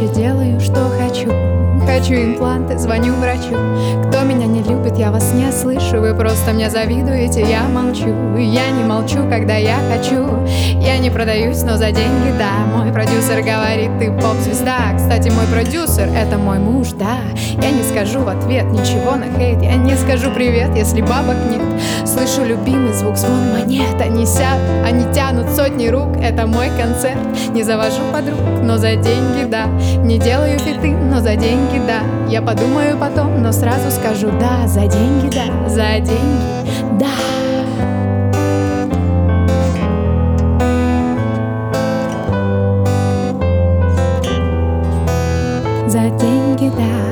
же делаю, что хочу. Хочу импланты, звоню врачу. Кто меня не любит, я вас не слышу. Вы просто мне завидуете, я молчу. Я не молчу, когда я хочу. Я не продаюсь, но за деньги, да. Мой продюсер говорит, ты поп-звезда. Кстати, мой продюсер — это мой муж, да. Я не скажу в ответ ничего на хейт. Я не скажу привет, если бабок нет. Слышу любимый звук, звон монет. Они сядут, они тянут сотни рук. Это мой концерт. Не завожу подруг, но за деньги, да. Не делаю фиты, но за деньги, да. Я подумаю потом, но сразу скажу да. За деньги, да, за деньги, да. За деньги, да.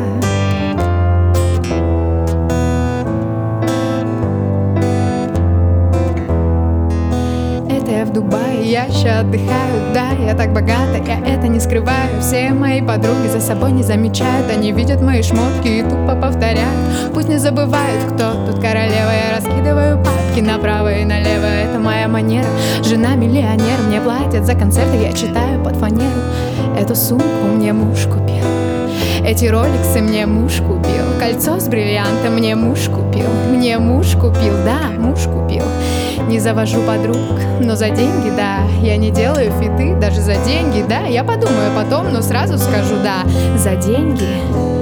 В Дубае я ща отдыхаю, да, я так богата, я это не скрываю. Все мои подруги за собой не замечают, они видят мои шмотки и тупо повторяют. Пусть не забывают, кто тут королева. Я раскидываю папки направо и налево, это моя манера. Жена миллионер, мне платят за концерты, я читаю под фанеру. Эту сумку мне муж купил, эти роликсы мне муж купил, кольцо с бриллиантом мне муж купил. Мне муж купил, да, муж купил. Не завожу подруг, но за деньги, да. Я не делаю фиты, даже за деньги, да. Я подумаю потом, но сразу скажу да. За деньги,